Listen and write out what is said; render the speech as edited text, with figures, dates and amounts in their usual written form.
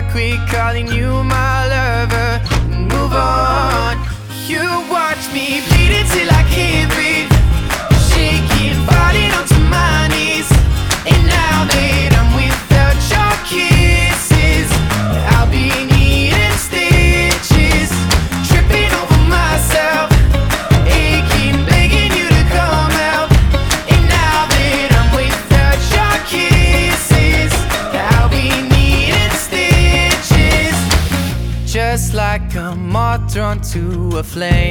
I quit calling you my lover and move on. You watch me bleed till I can't breathe, shaking, falling onto my knees. And now that I'm without your kisses, I'll be needing stitches, tripping over myself, aching, begging you to come out. And now that I'm without your kisses, I'll be needing stitches, just like a moth drawn to a flame.